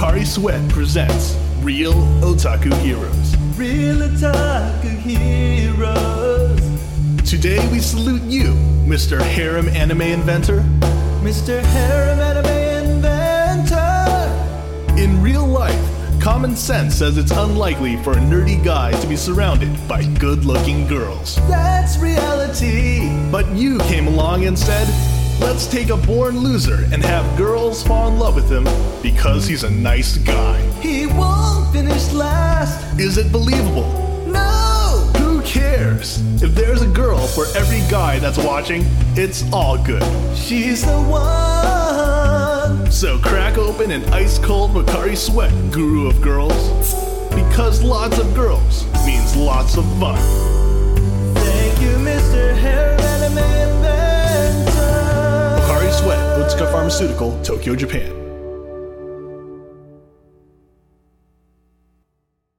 Pocari Sweat presents Real Otaku Heroes. Real Otaku Heroes. Today we salute you, Mr. Harem Anime Inventor. Mr. Harem Anime Inventor. In real life, common sense says it's unlikely for a nerdy guy to be surrounded by good-looking girls. That's reality. But you came along and said, let's take a born loser and have girls fall in love with him because he's a nice guy. He won't finish last. Is it believable? No! Who cares? If there's a girl for every guy that's watching, it's all good. She's the one. So crack open an ice-cold Pocari Sweat, guru of girls. Because lots of girls means lots of fun. Thank you, Mr. Harem Anime Inventor. Pocari Sweat, Otsuka Pharmaceutical, Tokyo, Japan.